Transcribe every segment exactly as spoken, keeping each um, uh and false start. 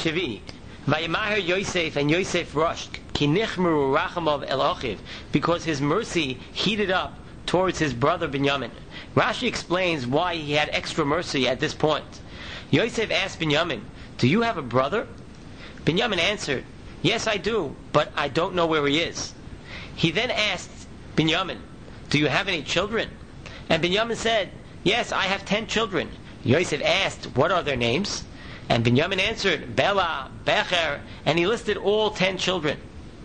Shvi. Vayimahir Yosef, and Yosef rushed, ki nichmeru rachamav el achiv, because his mercy heated up towards his brother Binyamin. Rashi explains why he had extra mercy at this point. Yosef asked Binyamin, "Do you have a brother?" Binyamin answered, "Yes, I do, but I don't know where he is." He then asked Binyamin, "Do you have any children?" And Binyamin said, "Yes, I have ten children." Yosef asked, "What are their names?" And Binyamin answered, "Bela, Becher," and he listed all ten children.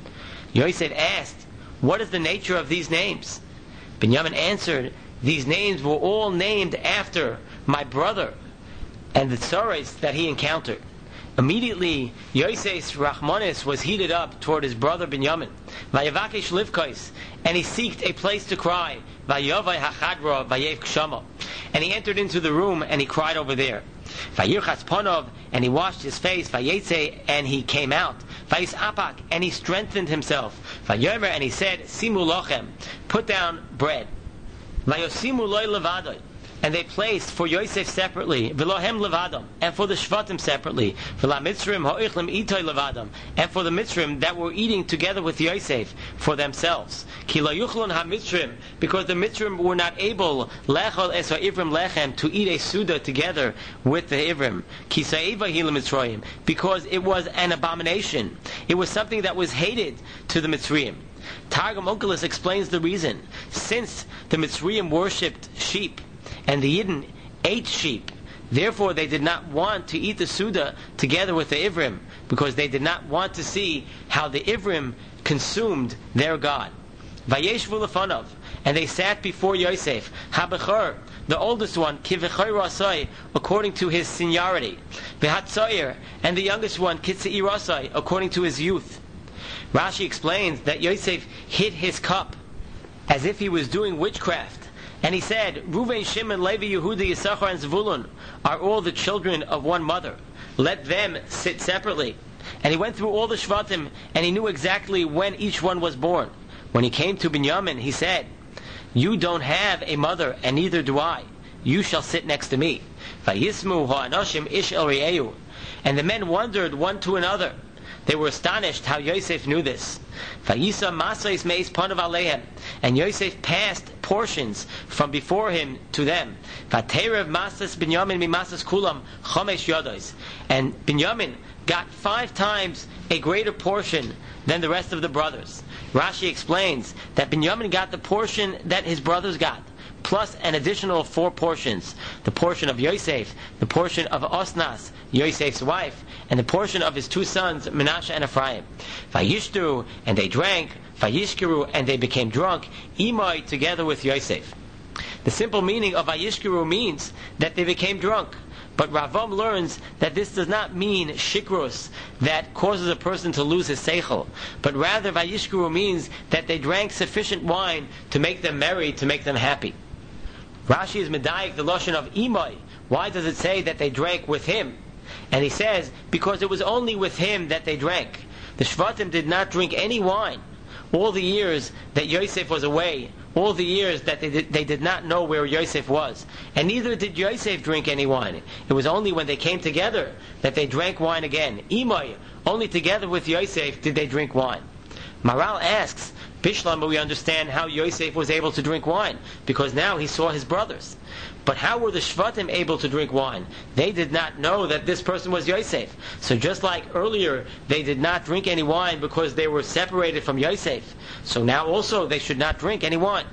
Yosef asked, "What is the nature of these names?" Binyamin answered, "These names were all named after my brother and the tzaros that he encountered." Immediately, Yosef's Rachmanis was heated up toward his brother Binyamin. Vayavakesh livkos, and he seeked a place to cry. Vayovai hachadra vayev kshama, and he entered into the room and he cried over there. Vayirchatz ponov, and he washed his face. Vayetze, and he came out. Vayis apak, and he strengthened himself. Vayomer, and he said, "Simu lochem, put down bread." Vayosimu loy levadoi, and they placed for Yosef separately, v'lohem levadam, and for the Shvatim separately, v'la Mitzrim ha'ichlem itoy levadam, and for the Mitzrim that were eating together with Yosef for themselves. Ki lo yuchlon ha-Mitzrim, because the Mitzrim were not able lechol es ha'ivrim lechem, to eat a suda together with the Ivrim. Ki sa'iva hi le-Mitzrayim, because it was an abomination. It was something that was hated to the Mitzrayim. Targum Onkelos explains the reason. Since the Mitzrayim worshipped sheep, and the Yidden ate sheep, therefore they did not want to eat the Suda together with the Ivrim, because they did not want to see how the Ivrim consumed their God. Vayeshvu lefanov, and they sat before Yosef, Habechor, the oldest one, Kivechor Rasai, according to his seniority, V'hatzoyer, and the youngest one, Kitzei Rasai, according to his youth. Rashi explains that Yosef hit his cup as if he was doing witchcraft. And he said, Reuven, Shimon, Levi, Yehuda, Yisachar, and Zvulun are all the children of one mother. Let them sit separately. And he went through all the Shvatim, and he knew exactly when each one was born. When he came to Binyamin, he said, "You don't have a mother, and neither do I. You shall sit next to me." Vayismu ha'anoshim ish el re'eu. And the men wondered one to another. They were astonished how Yosef knew this. Vayisa masais meis panav alehem, and Yosef passed portions from before him to them. Vaterev masas Binyamin mimasas kulam chomesh yodos, and Binyamin got five times a greater portion than the rest of the brothers. Rashi explains that Binyamin got the portion that his brothers got, plus an additional four portions. The portion of Yosef, the portion of Osnas, Yosef's wife, and the portion of his two sons, Menashe and Ephraim. Vayishtu, and they drank. Vayishkeru, and they became drunk. Imai, together with Yosef. The simple meaning of Vayishkeru means that they became drunk. But Ravam learns that this does not mean shikrus, that causes a person to lose his seichel, but rather Vayishkeru means that they drank sufficient wine to make them merry, to make them happy. Rashi is medayik the lashon of imai. Why does it say that they drank with him? And he says, because it was only with him that they drank. The Shvatim did not drink any wine. All the years that Yosef was away, all the years that they did, they did not know where Yosef was. And neither did Yosef drink any wine. It was only when they came together that they drank wine again. Imai, only together with Yosef did they drink wine. Maral asks, Bishlam, we understand how Yosef was able to drink wine, because now he saw his brothers. But how were the Shvatim able to drink wine? They did not know that this person was Yosef. So just like earlier, they did not drink any wine because they were separated from Yosef, so now also they should not drink any wine.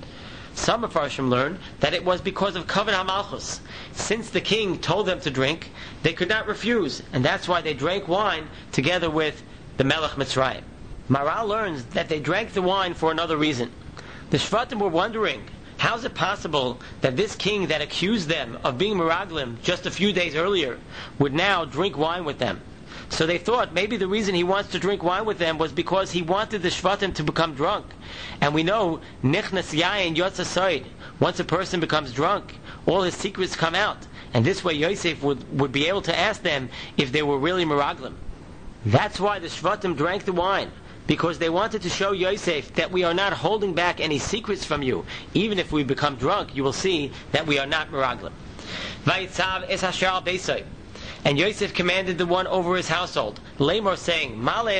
Some of Farshim learn that it was because of Kavod HaMalchus. Since the king told them to drink, they could not refuse, and that's why they drank wine together with the Melech Mitzrayim. Maral learns that they drank the wine for another reason. The Shvatim were wondering, how is it possible that this king that accused them of being Meraglim just a few days earlier would now drink wine with them? So they thought maybe the reason he wants to drink wine with them was because he wanted the Shvatim to become drunk. And we know, Nichnas Yayin Yotza Soid, once a person becomes drunk, all his secrets come out. And this way Yosef would, would be able to ask them if they were really Meraglim. That's why the Shvatim drank the wine, because they wanted to show Yosef that we are not holding back any secrets from you. Even if we become drunk, you will see that we are not Meraglim. Vayitzav es hashar beisai. And Yosef commanded the one over his household, Lamor, saying,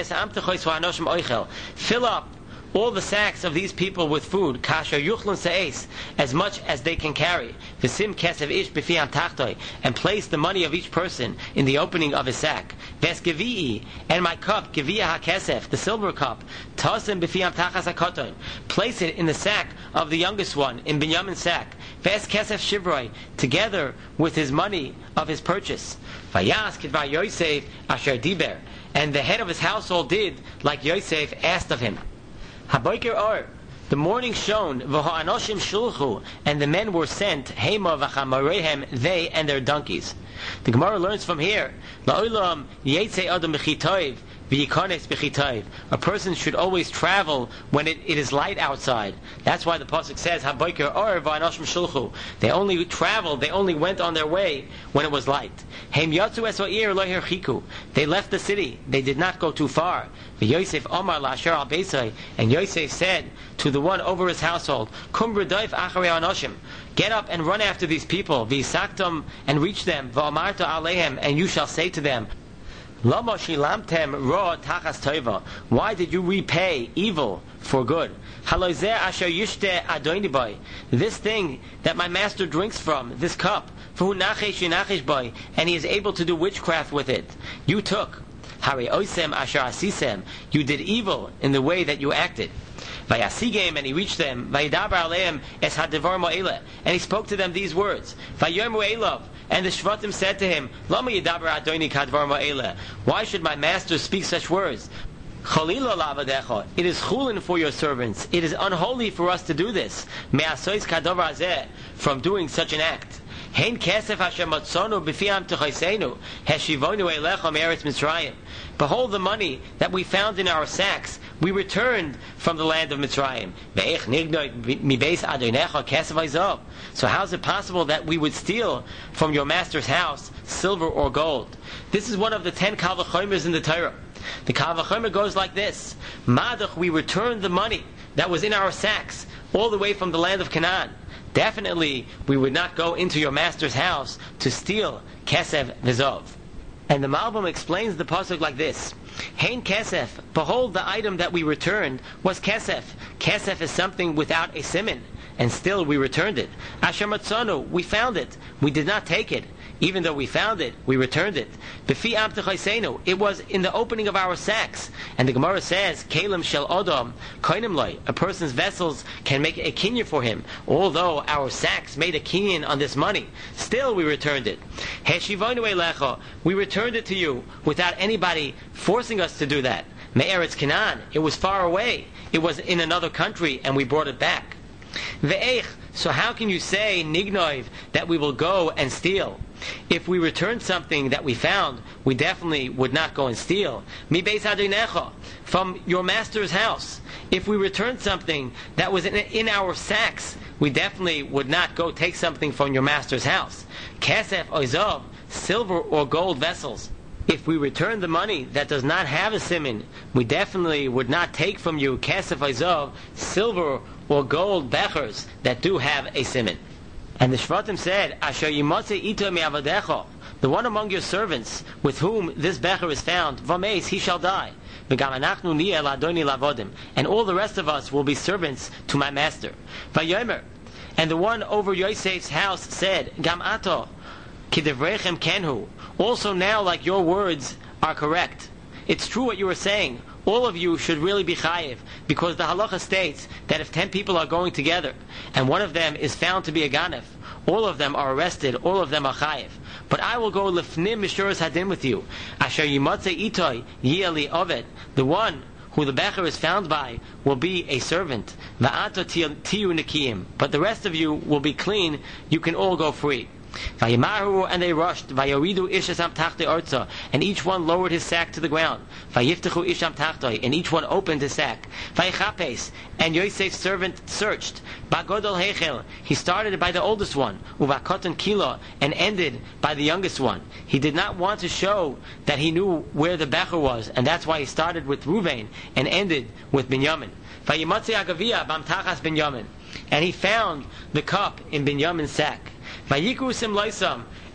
fill up all the sacks of these people with food, kasher yuchlun se'es, as much as they can carry, v'sim kesev ish b'fiam tachtoi, and place the money of each person in the opening of his sack. Ves gevi'i, and my cup, gevi'a ha-kesef, the silver cup, tasim b'fiam tachas ha-koton, place it in the sack of the youngest one, in Binyamin's sack. Ves kesef shivroi, together with his money of his purchase. Vayas kidvar Yosef asher diber, and the head of his household did like Yosef asked of him. Haboker or, the morning shone, v'ha'anoshim shulchu, and the men were sent, hema v'chamarehem, they and their donkeys. The Gemara learns from here, la'olam yetze adam b'chitoiv, v'yikones b'chitoiv. A person should always travel when it, it is light outside. That's why the pasuk says, haboker or v'ha'anoshim shulchu. They only traveled, they only went on their way when it was light. Hem yatzu es ha'ir lo herchiku. They left the city, they did not go too far. Yosef Omar Lasher al Beisai, and Yosef said to the one over his household, Kum b'rdoif acharei anoshim, get up and run after these people, v'isaktam, and reach them, v'amarta alehem, and you shall say to them, Lama shilamtem ra tachas tova, why did you repay evil for good? Halozeh asher yishte adoinibai, this thing that my master drinks from, this cup, v'hu nachesh yinachesh bai, and he is able to do witchcraft with it, you took. Hari oisem asher asisem, you did evil in the way that you acted. Vayasigem, and he reached them. Vayidabar aleim es hadavar mo'ela, and he spoke to them these words. Vayomu elav, and the Shvatim said to him, Lama yidabar adoni kadvar mo'ela, why should my master speak such words? Chalila lavadecha, it is chulin for your servants. It is unholy for us to do this. Me'asois kadavar azeh, from doing such an act. Hein kesef hashem matzonu b'fiam techaseinu heshivonu elecha me'eretz Mitzrayim. Behold the money that we found in our sacks. We returned from the land of Mitzrayim. Ve'ech nignoi mibeis adonecha kesef hazav. So how is it possible that we would steal from your master's house silver or gold? This is one of the ten kal v'chomers in the Torah. The kal v'chomer goes like this: Madach, we returned the money that was in our sacks all the way from the land of Canaan. Definitely, we would not go into your master's house to steal kesef v'zov. And the Malbim explains the pasuk like this: Hein kesef, behold the item that we returned was kesef. Kesef is something without a siman, and still we returned it. Asher matzonu, we found it, we did not take it. Even though we found it, we returned it. B'fi am techaseinu, it was in the opening of our sacks. And the Gemara says, Kalim shel odom koinim loy, a person's vessels can make a kinyan for him. Although our sacks made a kinyan on this money, still we returned it. Heshivonu elecha, we returned it to you without anybody forcing us to do that. Me'eretz Canaan, it was far away. It was in another country, and we brought it back. Ve'ech, so how can you say, Nignoiv, that we will go and steal? If we returned something that we found, we definitely would not go and steal. Mi beis adonecha, from your master's house. If we returned something that was in, in our sacks, we definitely would not go take something from your master's house. Kesef oizov, silver or gold vessels. If we return the money that does not have a siman, we definitely would not take from you kesef oizov, silver or gold bechers that do have a siman. And the Shvatim said, Asher yimotze ito me'avadecha, the one among your servants with whom this becher is found, vameis, he shall die. V'gam anachnu niyeh ladoni lavodim, and all the rest of us will be servants to my master. Vayomer, and the one over Yosef's house said, Gam ato kidevrechem kenhu, also now like your words are correct. It's true what you were saying. All of you should really be chayiv, because the halacha states that if ten people are going together and one of them is found to be a ganef, all of them are arrested, all of them are chayiv. But I will go lifnim mishuras hadin with you. Asher yimotze itoy yili oved, the one who the becher is found by will be a servant. Va'ato tiyu nikiyim, but the rest of you will be clean. You can all go free. Vayimaru, and they rushed. Vayoridu ishasam tachtei orza, and each one lowered his sack to the ground. Vayiftechu isham tachtei, and each one opened his sack. Vayichapes, and Yosef's servant searched. Bagodol hechel, he started by the oldest one. Uvakotan kilo, and ended by the youngest one. He did not want to show that he knew where the becher was, and that's why he started with Ruvain and ended with Binyamin. Vayimotze agavia bamtachas Binyamin, and he found the cup in Binyamin's sack. Vayikru sim loisam,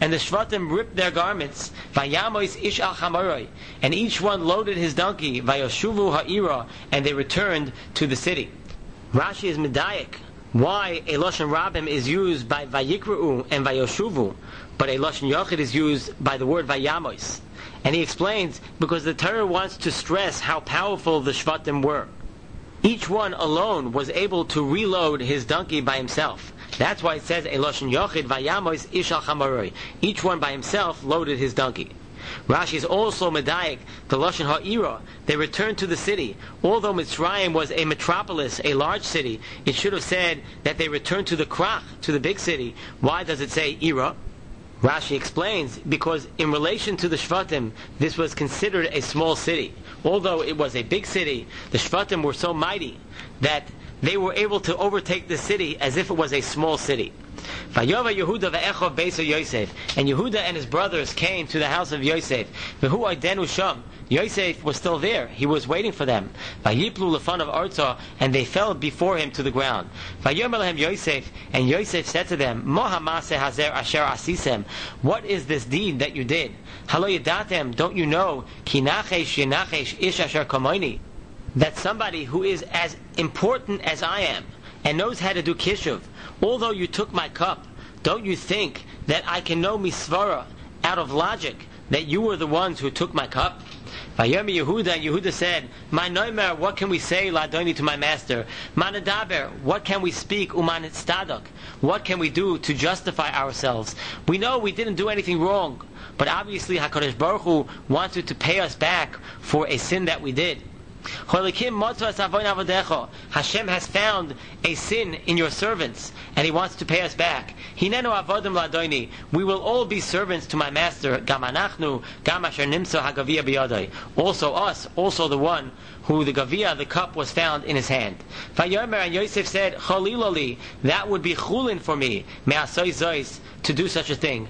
And the Shvatim ripped their garments, Vayamois ish al chamaroi, and each one loaded his donkey, Vayoshuvu ha'ira, and they returned to the city. Rashi is medayik why a Lashon Rabim is used by Vayikra'u and Vayoshuvu, but a Lashon Yochid is used by the word Vayamois. And he explains, because the Torah wants to stress how powerful the Shvatim were. Each one alone was able to reload his donkey by himself. That's why it says, a Lashon Yochid Vayamois ish al chamaroi. Each one by himself loaded his donkey. Rashi is also medayik the Lashon Ha'ira. They returned to the city. Although Mitzrayim was a metropolis, a large city, it should have said that they returned to the Krach, to the big city. Why does it say Ira? Rashi explains, because in relation to the Shvatim, this was considered a small city. Although it was a big city, the Shvatim were so mighty that they were able to overtake the city as if it was a small city. Vayova Yehuda ve'echov beis Yosef, and Yehuda and his brothers came to the house of Yosef. V'hu oidenu sham. Yosef was still there. He was waiting for them. Vayiplu lefanav arza, and they fell before him to the ground. Vayomer lehem Yosef, and Yosef said to them, Mo hamaseh hazer asher asisem. What is this deed that you did? Halo yadatem, don't you know? Ki nachesh yenachesh ish asher kamoini. That somebody who is as important as I am and knows how to do kishuv, although you took my cup, don't you think that I can know misvara out of logic that you were the ones who took my cup? Vayomi Yehuda, and Yehuda said, My noimer, what can we say, ladoni, to my master? Manadaber, what can we speak, uman tzadok? What can we do to justify ourselves? We know we didn't do anything wrong, but obviously HaKadosh Baruch Hu wanted to pay us back for a sin that we did. Hashem has found a sin in your servants, and He wants to pay us back. We will all be servants to my master. Also us, also the one who the gavia, the cup, was found in his hand. And Yosef said, that would be chulin for me to do such a thing.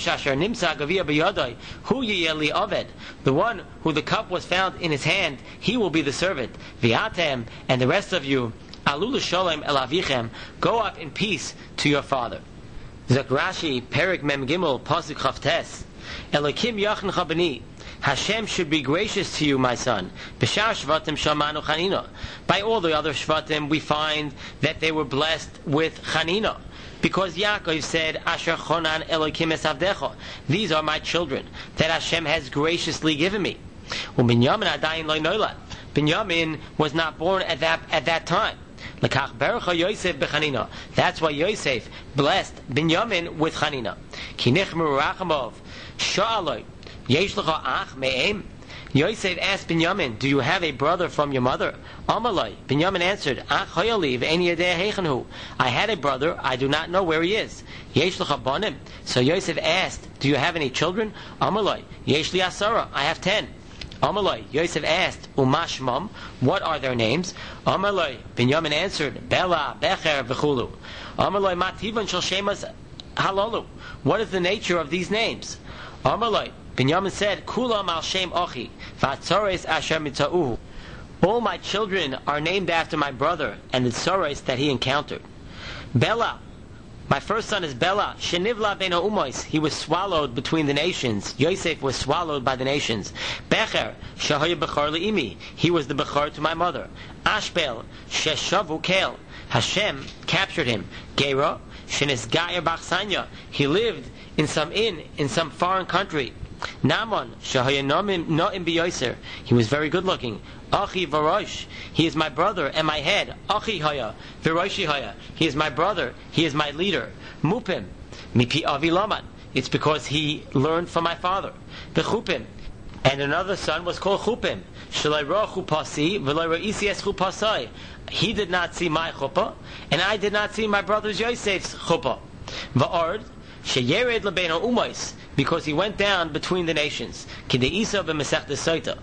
The one who the cup was found in his hand, he will be the servant. V'atem, and the rest of you, alulu sholem el avichem, go up in peace to your father. Zakrashi, Perik Mem Gimel, Pasuk Chavtes, Elokim yachn chabani, Hashem should be gracious to you, my son. B'shar shvatim shamanu chanina. By all the other shvatim, we find that they were blessed with chanina. Because Yaakov said, Asher chonan Elokim esavdecha. These are my children that Hashem has graciously given me. Binyamin adayin lo noilad. Binyamin was not born at that at that time. Lekach berecha Yosef bechanina. That's why Yosef blessed Binyamin with chanina. Ki nichmeru rachamov sha'aloi yesh lecha ach me'em. Yosef asked Binyamin, do you have a brother from your mother? Amalai. Binyamin answered, Ach hayaliv ein yedeh heichenhu. I had a brother, I do not know where he is. Yesh lecha banim. So Yosef asked, do you have any children? Amalai. Yesh li asara. I have ten. Amalai. Yosef asked, Umashmam. What are their names? Amalai. Binyamin answered, Bela, Becher, v'chulu. Amalai mativan shel shemas halalu. What is the nature of these names? Amalai. Binyamin said, Kulam al shem ochi, v'atzores asher mitzauhu. All my children are named after my brother and the tzores that he encountered. Bela, my first son is Bela. Shenivla ben ha'umois, he was swallowed between the nations. Yosef was swallowed by the nations. Becher, shahaya bechar le'imi, he was the bechar to my mother. Ashbel, sheshavu kel, Hashem captured him. Gera, shenisgayer bachsanya, he lived in some inn, in some foreign country. Naaman, shahaya no'im biyoser, he was very good looking. Achi Varosh, he is my brother and my head. Achi Haya, Varoshi Haya, he is my brother, he is my leader. Mupim, Mipi Avi Laman, it's because he learned from my father. Bechupim, and another son was called Chupim. Shalayra Chupasi, Velayra Isias Chupasai. He did not see my chuppah, and I did not see my brother Yosef's chuppah. Va'ard, Sheyered Lebein Umais, because he went down between the nations. Kidei Isa b'Masechta Soita.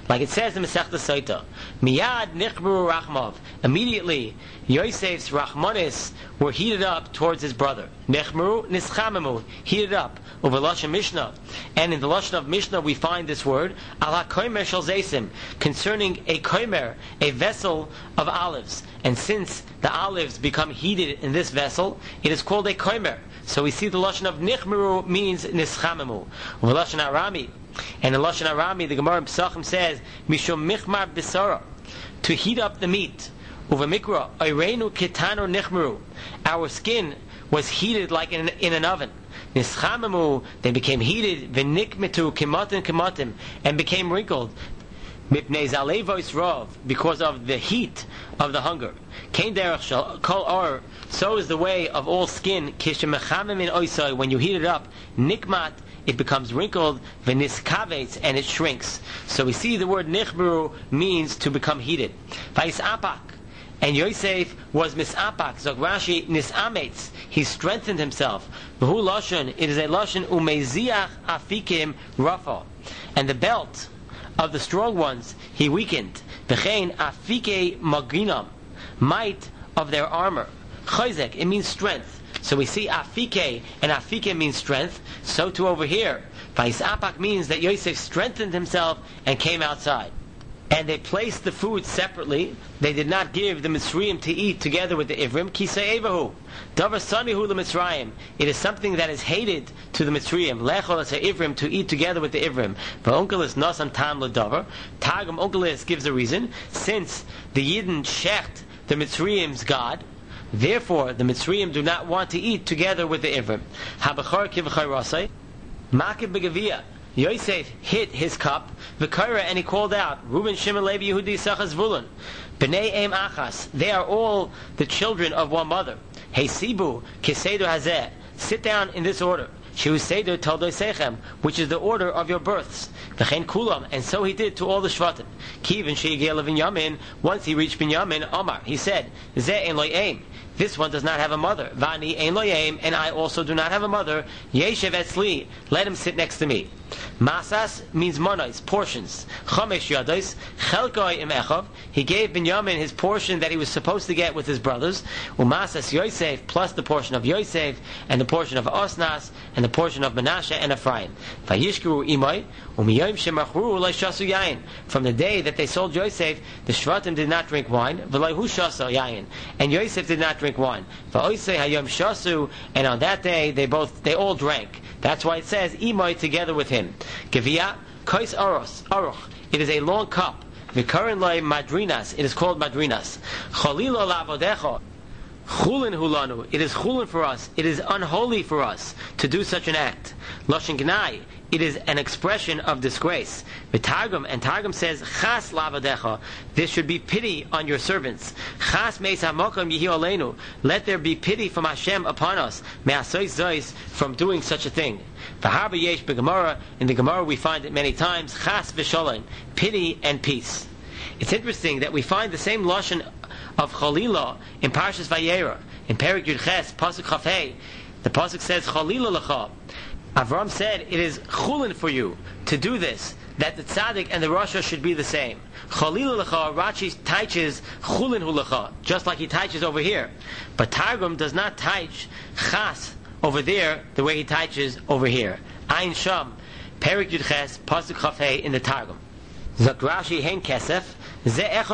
Like it says in Masechta Sotah, Miyad nichmeru rachmav. Immediately, Yosef's rachmanis were heated up towards his brother. Nichmeru nischamemu, heated up. Over Lashon Mishnah, and in the Lashon of Mishnah we find this word ala koimer shel zeisim, concerning a koimer, a vessel of olives. And since the olives become heated in this vessel, it is called a koimer. So we see the Lashon of nichmeru means nischamemu. Over Lashon Arami, and in Lashon Arami the Gemara in Pesachim says mishum michmar bisara, to heat up the meat. Over Mikra, oirenu kitano nichmeru, our skin was heated like in, in an oven. Nischamemu, they became heated, v'nikmetu kimatim kimatim, and became wrinkled. Mipnei zalevois rov, because of the heat of the hunger. Kain derech shel kol or, so is the way of all skin. Kishemechamem in oisai, when you heat it up, nikmat, it becomes wrinkled, v'niskavetz, and it shrinks. So we see the word nichmeru means to become heated. Vayis and Yosef was misapak, Zog Rashi, nisametz, he strengthened himself. V'hu lashon, it is a lashon umeziach afikim rafa, and the belt of the strong ones he weakened. V'chein afike maginam, might of their armor. Chayzek, it means strength. So we see afike, and afike means strength. So too over here, vayisapak means that Yosef strengthened himself and came outside. And they placed the food separately. They did not give the Mitzrayim to eat together with the Ivrim. Kisei evahu. Davar sanihu leMitzrayim. It is something that is hated to the Mitzrayim. Lechol as Ivrim, to eat together with the Ivrim. V'onkelis nasan tam ledavar. Targum onkelis gives a reason. Since the Yidden shecht the Mitzrayim's God, therefore the Mitzrayim do not want to eat together with the Ivrim. Habachar kivchai rasai. Makib begavia. Yosef hit his cup, v'kaira, and he called out, Reuben, Shimon, Levi, Yehudi, Yisachar, Zvulun, B'nei Eim Achas, they are all the children of one mother. Hey Sibu, Keseidu Hazeh, sit down in this order. Shehu Seidu Toldoi Sechem, which is the order of your births. V'chein Kulam, and so he did to all the Shvatim. Kivin Sheigel Binyamin, once he reached Binyamin, Omar, he said, Zeh Ein Lo Eim, this one does not have a mother. Vani Ein Lo Eim, and I also do not have a mother. Yeshev Etzli, let him sit next to me. Masas means monos, portions. Chomesh yados, chelkoi im echav. He gave Binyamin his portion that he was supposed to get with his brothers. Umasas Yosef, plus the portion of Yosef, and the portion of Osnas, and the portion of Menashe and Ephraim. Vayishkuru imay, umiyom shemachru leishasu yain. From the day that they sold Yosef, the Shvatim did not drink wine. V'leihu shasu yain, and Yosef did not drink wine. Va'osei hayom shasu, and on that day they both they all drank. That's why it says imay together with him. Gevia, kois oros, aruch. It is a long cup. V'karin loy madrinas. It is called madrinas. Cholilo lavodecho. Chulin hulanu. It is chulin for us. It is unholy for us to do such an act. Loshen gnai. It is an expression of disgrace. V'targum, and Targum says, Chas lavadecha. There should be pity on your servants. Chas meis hamokom yihi oleinu. Let there be pity from Hashem upon us. Me'asois zois, from doing such a thing. V'harba yesh b'Gemara. In the Gemara we find it many times. Chas v'sholem. Pity and peace. It's interesting that we find the same lashon of Chalila in Parshas Vayera. In Perik Yud Ches, Pasuk Chafei, the Pasuk says, Chalila lecha. Avram said, it is chulin for you to do this, that the tzaddik and the rasha should be the same. Chalila lecha, Rashi teaches chulin hu lecha, just like he teaches over here. But Targum does not teach chas over there the way he teaches over here. Ein Sham, Perik Yud Ches, Pasuk Chafei in the Targum. Zok Rashi hein kesef. This is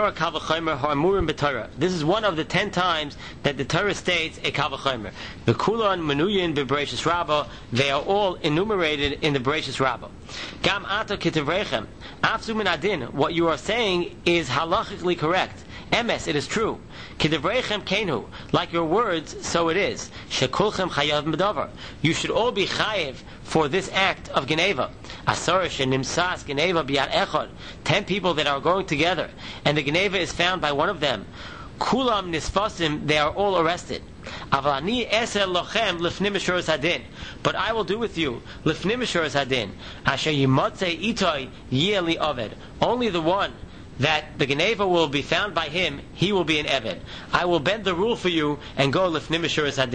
one of the ten times that the Torah states a kal v'chomer. The kulan menuyin b'Bereishis Rabbah. They are all enumerated in the Bereishis Rabbah. Gam ata kitavrechem. Afsu min adin. What you are saying is halachically correct. Emes, it is true. Kidavrechem kenu, like your words, so it is. Shekulchem chayav medavar. You should all be chayiv for this act of geneva. Asar shenimsas geneva biyad echad. Ten people that are going together, and the geneva is found by one of them. Kulam nisfasim, they are all arrested. Avani eser lochem lifnim mishuras hadin. But I will do with you lifnim mishuras hadin. Asher yimotze itoy yeli oved. Only the one that the geneva will be found by him, he will be an eved. I will bend the rule for you and go lifnim mishuras hadin.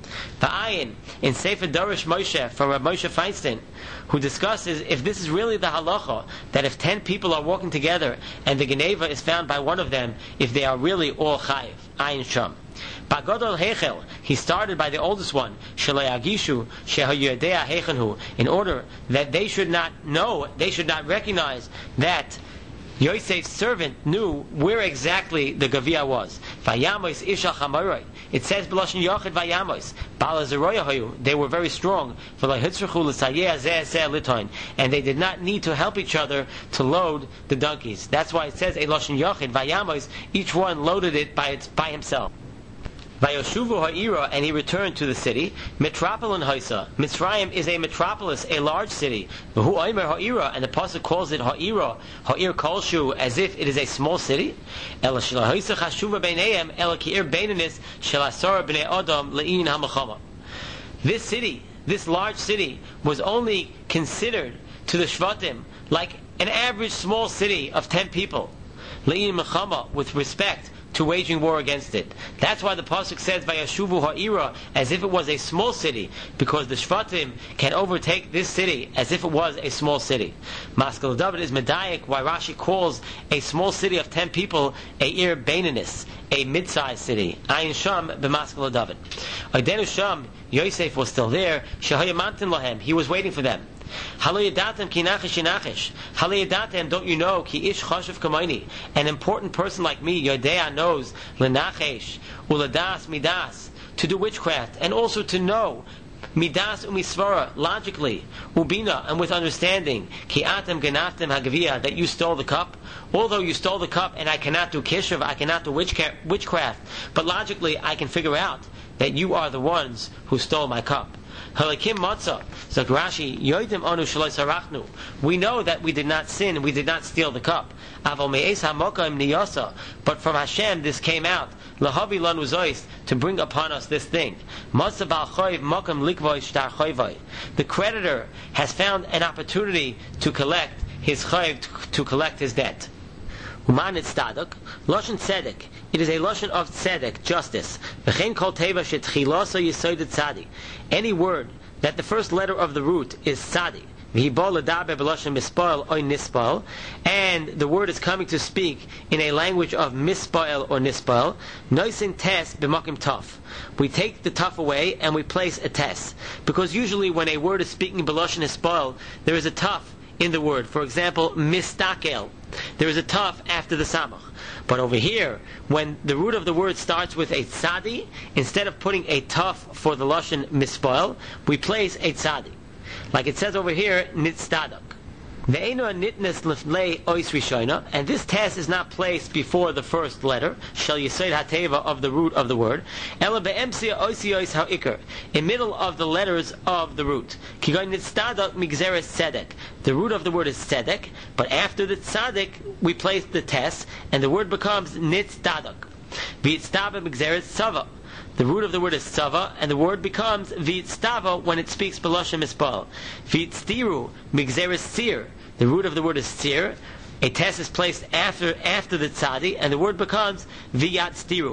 Va'ayin, in Sefer Dorish Moshe from Rav Moshe Feinstein, who discusses if this is really the halacha, that if ten people are walking together and the Geneva is found by one of them, if they are really all chayiv. Ayin Sham. Bagadol Hechel, he started by the oldest one, Shalayagishu Shehayudea Hechenhu, in order that they should not know, they should not recognize that Yosef's servant knew where exactly the Gavia was. Vayamos Isha Chamaroi. It says B'lashon Yochid Vayamos. Bala Zeroya Hayu. They were very strong. V'lahitzruchu l'sayeh zeh zeh litoin. And they did not need to help each other to load the donkeys. That's why it says a Lashon Yochid Vayamos. Each one loaded it by its by himself. Vayoshuvu ha'ira, and he returned to the city. Metropolin haisa. Mitzrayim is a metropolis, a large city. V'hu oimer ha'ira, and the pasuk calls it ha'ira, ha'ir kolshu, as if it is a small city. Ela shela haisa chashuva beineim, ela ki'ir beinenis shel asara b'nei adam le'in ha'machama. This city, this large city, was only considered to the Shvatim like an average small city of ten people. Le'in machama, with respect to waging war against it. That's why the pasuk says Vayashuvu ha'ira, as if it was a small city, because the Shvatim can overtake this city as if it was a small city. Maskal David is medayik why Rashi calls a small city of ten people a ir beinanis, a mid-sized city. Ayin Sham b'Maskal David. Aydenu Sham, Yosef was still there. Shehayamantin lahem, he was waiting for them. Halayadatem ki nachish inachish. Halayadatem, don't you know, ki ish chashav kamaini. An important person like me, Yodea, knows lenachish uladas midas, to do witchcraft, and also to know midas umisvara, logically, ubina, and with understanding, ki atem ganaftem hagavia, that you stole the cup. Although you stole the cup, and I cannot do kishav, I cannot do witchcraft, but logically I can figure out that you are the ones who stole my cup. Halakim matzah. So Rashi, yoidim anu shaloi sarachnu. We know that we did not sin, we did not steal the cup. Aval me'es hamokaim niyasa. But from Hashem this came out. Lahavi lanu zois, to bring upon us this thing. Matzah bal choiv mokam likvoi shtar choivoi. The creditor has found an opportunity to collect his choiv, to, to collect his debt. Uman tzadok, lashon tzedek. It is a lashon of tzedek, justice. V'chein kol teva shetchilasa yisoid tzadi. Any word that the first letter of the root is tzadi, v'hibol ledaber b'lashon mispoel or nispoel, and the word is coming to speak in a language of mispoel or nispoel, noisin tes b'makim taf. We take the taf away and we place a tes, because usually when a word is speaking b'lashon nispoel, there is a taf in the word. For example, mistakel, there is a taf after the samach. But over here, when the root of the word starts with a tzadi, instead of putting a taf for the lashon mispoel, we place a tzadi. Like it says over here, nitztadak. Ve'eno nitnes lefnei ois rishona, and this test is not placed before the first letter, shel yesod hateva, of the root of the word, ela be'emsia oisios ha'ikar, in middle of the letters of the root. Kigoy nitztadak migzeres tzedek. The root of the word is tzedek, but after the tzaddik we place the tes, and the word becomes nitztadak. V'itztava migzeres tzava. The root of the word is tzava, and the word becomes v'itztava when it speaks b'lashon mispal. V'itztiru migzeres tzir. The root of the word is tzir. A tes is placed after after the tzadi, and the word becomes v'yatztiru.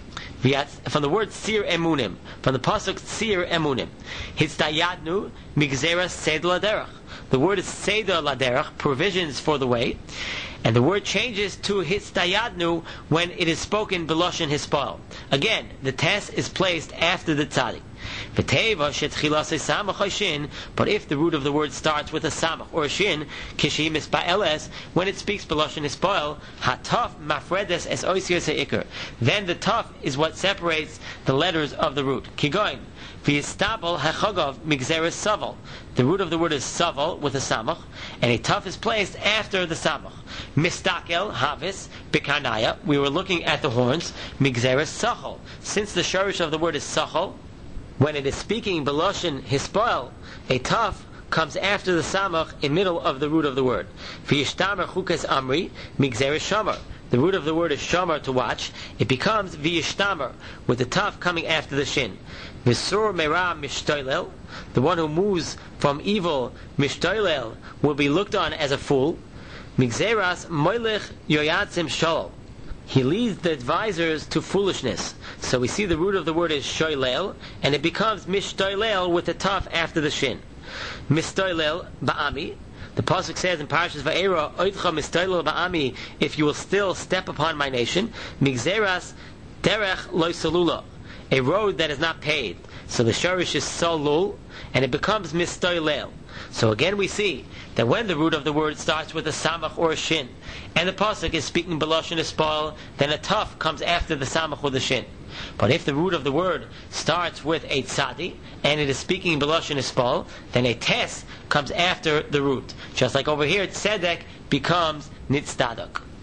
From the word tzir emunim, from the pasuk tzir emunim. Hitztayadnu migzeres seder laderach. The word is seder laderach, provisions for the way. And the word changes to hitztayadnu when it is spoken b'lashon hispal. Again, the tes is placed after the tzadi. V'teva shetchilas samach or shin, but if the root of the word starts with a samach or a shin, kishi mispa'eles, when it speaks b'lashon hispal, hataf mafredes es oisios ha'ikar. Then the taf is what separates the letters of the root. Kigoin. V'yistabel ha'chagav migzeres saval. The root of the word is saval with a samach, and a taf is placed after the samach. Mistakel havis bikarnaya. We were looking at the horns. Migzeres sachal. Since the shorish of the word is sachal, when it is speaking b'lashon hispal, a taf comes after the samach in middle of the root of the word. V'yishtamer chukes amri migzeres shamar. The root of the word is shamar, to watch. It becomes v'yishtamer with the taf coming after the shin. V'sur mera mishtoilel. The one who moves from evil, mishtoilel, will be looked on as a fool. Migzeras moilech yoyatzim shalom. He leads the advisors to foolishness. So we see the root of the word is shoylel, and it becomes mishtoylel with the taf after the shin. Mistoylel ba'ami. The pasuk says in Parashas Va'era, Oidcha mistoylel ba'ami, if you will still step upon my nation, migzeras derech loy salula, a road that is not paved. So the shorish is solul, and it becomes mistoylel. So again we see that when the root of the word starts with a samach or a shin, and the pasuk is speaking b'lashon espal, then a taf comes after the samach or the shin. But if the root of the word starts with a tzadi, and it is speaking b'lashon espal, then a tes comes after the root. Just like over here, tzedek becomes nitzdadak.